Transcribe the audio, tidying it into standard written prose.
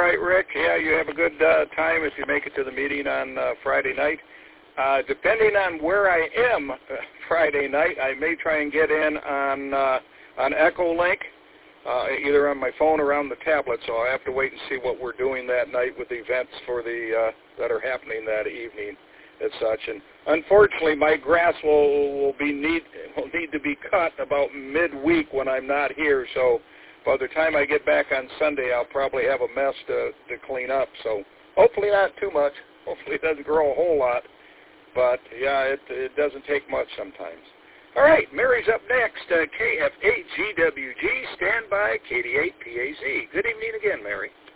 right, Rick. Yeah, you have a good time if you make it to the meeting on Friday night. Depending on where I am Friday night, I may try and get in on Echolink, either on my phone or on the tablet. So I have to wait and see what we're doing that night with the events for the that are happening that evening, as such. And unfortunately, my grass will need to be cut about midweek when I'm not here. So by the time I get back on Sunday, I'll probably have a mess to clean up. So hopefully not too much. Hopefully it doesn't grow a whole lot. But, yeah, it doesn't take much sometimes. All right, Mary's up next. KF8GWG, standby, KD8PAZ. Good evening again, Mary.